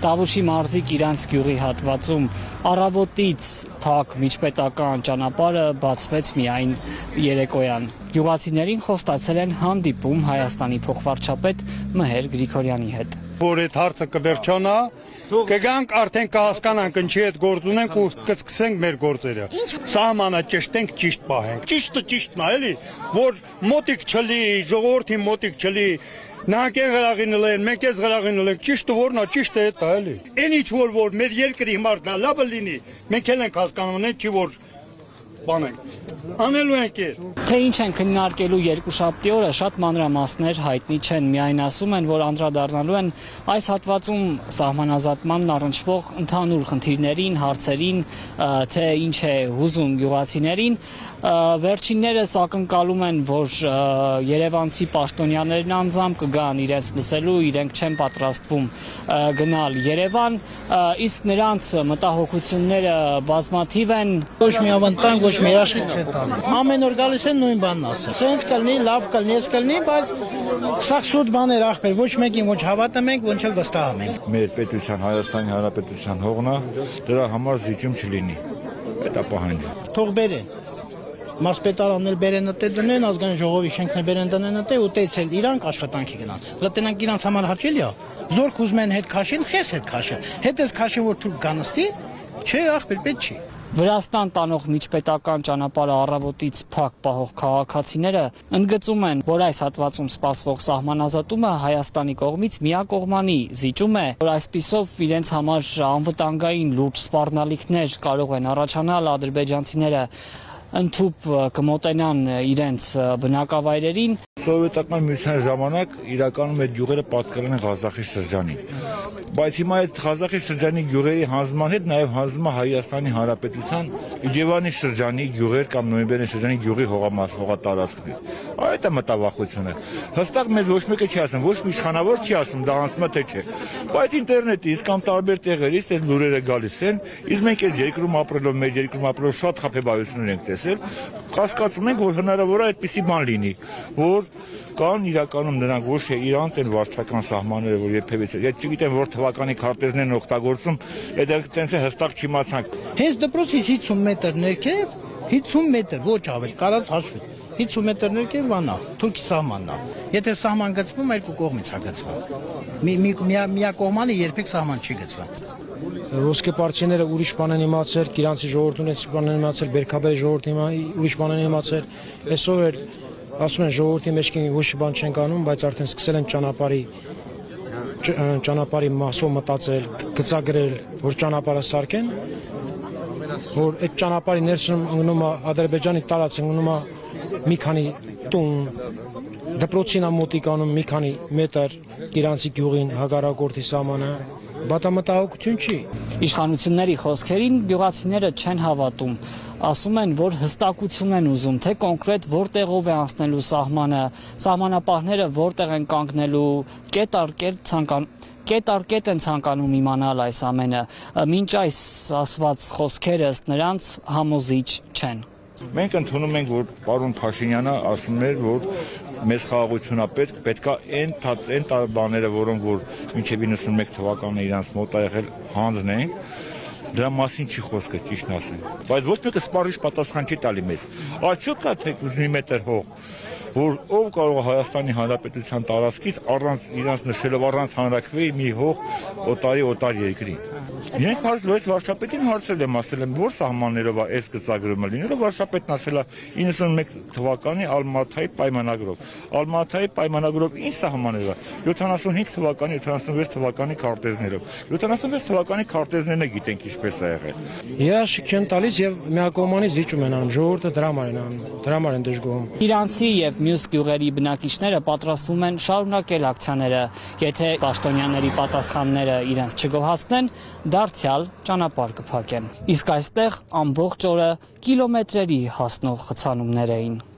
Տավուշի մարզիկ իրանց գյուղի հատվածում առավոտից փակ միջպետական ճանապարհը բացվեց միայն երեկոյան։ Գյուղացիներին խոստացել են հանդիպում Հայաստանի փոխվարչապետ Մհեր Գրիգորյանի հետ։ Որ այդ հարցը կվերջանա, կգանք արդեն կհասկանանք ինչի հետ գործ ունենք ու կսկսենք մեր գործերը։ Սահմանը ճշտենք, ճիշտ պահենք։ Ճիշտը ճիշտն է, էլի, որ մոտիկ չլի, ժողովրդի մոտիկ չլի։ Նրանք են գլաղին են, մենք ես գլաղին ենք, ճիշտը որն է, ճիշտը է դա էլի։ Այն ինչ որ մեր երկրի համար դա լավը լինի, մենք էլ ենք հասկանում, չի որ բանենք։ Անելու ենք է։ Թե ինչ են քննարկելու երկուշաբթի օրը շատ մանրամասներ հայտնի չեն, միայն ասում են, որ անդրադառնալու են այս հատվածում սահմանազատմանն առնչվող ընդհանուր խնդիրներին, հարցերին, թե ինչ է հուզում գյուղացիներին։ Վերջիններս ակնկալում են, որ երևանցի պաշտոնյաներն անձամբ կգան իրենց լսելու, իրենք չեն պատրաստվում գնալ Երևան, իսկ նրանց մտահոգությունները բազմաթիվ են։ Ոչ մի ավանդան, ոչ մի երաշխիք չեն տալի։ Ամեն օր գալիս են նույն բանն ասել։ Սենց կլինի, լավ կլինի, ես կլինի, բայց սա սուտ բաներ ախպեր, ոչ մեկին ոչ հավատում ենք, ոչ էլ վստահում ենք։ Մեր պետության, Հայաստանի Հանրապետության հողն է, դրա համար զիջում չլինի։ Դա պահանջը։ Թող բերեն։ Մարզպետարաններ բերեն դե դնեն, ազգային ժողովի շենքներ բերեն դնեն դե ու տեցել իրանք աշխատանքի գնան։ Լտնանք իրանց համար հաճելի է։ Զորք ուզում են հետ քաշին, խես հետ քաշը։ Հետ էս քաշին որ թուրք գանստի, չէ, ախպեր պետք չի։ Վրաստան տանող միջպետական ճանապարհը առավոտից փակ պահող քաղաքացիները ընդգծում են, որ այս հատվածում սպասվող սահմանազատումը Հայաստանի կողմից միակողմանի զիջում է, որ այսպիսով իրենց համար անվտանգային լուրջ սպառնալիքներ կարող են առաջանալ, ադրբեջանցիները ընդհուպ կմոտենան իրենց բնակավայրերին։ Սովետական միության ժամանակ իրականում այդ գյուղերը պատկերել են Ղազախի շրջանին։ Բայց հիմա այդ Ղազախի շրջանի գյուղերի հանձնման հետ նաև հանձնում է Հայաստանի Հանրապետության Իջևանի շրջանի գյուղեր կամ Նոյեմբերի շրջանի գյուղի հողատարածքներ։ Այդ է մտավախությունը։ Հստակ մեզ ոչ մեկը չի ասում, ոչ մի իշխանավոր չի ասում, դա անցնում է թե չէ։ Բայց ինտերնետից կամ տարբեր տեղերից այս լուրերը գալիս են, իսկ մենք այս երկրում ապրելով, մեր երկրում ապրելով շատ խաբեբայություններ ենք տեսել, կասկածում ենք, որ հնարավոր է այդպիսի բան լինի, որ կան իրականում նրանք ոչ թե իրանց են վարչական սահմանները, որ երբևէ ես չգիտեմ որ թվականի քարտեզներն օգտագործում, այդտեղ տենց է հստակ չիմացանք։ Հենց դպրոցից 50 մետր ներքև, 50 մետր, ոչ ավել, կարած հաշվի։ 50 մետր ներքև բանա, Թուրքի սահմանն է։ Եթե սահման գծվում, երկու կողմից է գծվում։ Միակողմանի երբեք սահման չի գծվում։ Ոսկե պարտիաները ուրիշ բան են իմացել, Գիրանցի ժողովուրդն ուրիշ բան են իմացել, Բերքաբերի ժողովուրդը ուրիշ բան են իմացել։ Այսօր էլ ասում են ժողովրդի մեջ ոչ բան չեն անում, բայց արդեն սկսել են ճանապարհի մասով մտածել, գծագրել, որ ճանապարհը սարքեն, որ այդ ճանապարհի ներսում ընկնում է Ադրբեջանի տարածք, ընկնում է մի քանի տուն, դպրոցին մոտիկանում մի քանի մետր Գիրանցի գյուղին հակառակորդի սահմանը, բատամտահոգություն չի։ Իշխանությունների խոսքերին գյուղացիները չեն հավատում, ասում են, որ հստակություն են ուզում, թե կոնկրետ որտեղով է անցնելու սահմանը, սահմանապահները որտեղ են կանգնելու, կետ առ կետ են ցանկանում իմանալ այս ամենը, մինչ այս ասված խոսքերը ըստ նրանց համոզիչ չեն։ Մենք ընդունում ենք, որ պարոն Փաշինյանը ասում էր, որ մեզ խաղաղությունա պետքա այն բաները, որոնք որ մինչև 91 թվականը իրանց մոտ ա եղել հանձնենք, դրա մասին չի խոսքը, ճիշտն ասեմ։ Բայց ոչ մեկը սպառիչ պատասխան չի տալի մեզ։ Արդյոք կա թե 80 մետր հող, որ ով կարող է Հայաստանի Հանրապետության տարածքից առանց իրանց նշելով առանց հանրաքվեի մի հող օտար երկրի։ Մենք հարցրեց վարչապետին հարցրել եմ, ասել եմ, որ սահմաններով է այս գծագրումը լինելու, վարչապետն ասել է 91 թվականի Ալմատայի պայմանագրով։ Ալմատայի պայմանագրով ինչ սահմաններ է 75 թվականի, 76 թվականի քարտեզներով։ 76 թվականի քարտեզներն գիտենք ինչպես է եղել։ Երաշխիք չեն տալիս եւ միակողմանի զիջում են անում, ժողովուրդը դրա համար են անում, դրա համար են դժգոհում։ Իրանցի եւ մյուս գյուղերի բնակիչները պատրաստվում են շարունակել ակցիաները, եթե պաշտոնյաների պատասխանները իրենց չգոհացնեն, դարձյալ ճանապարհ կփակեն։ Իսկ այստեղ ամբողջ օրը կիլոմետրերի հասնող խցանումներ էին։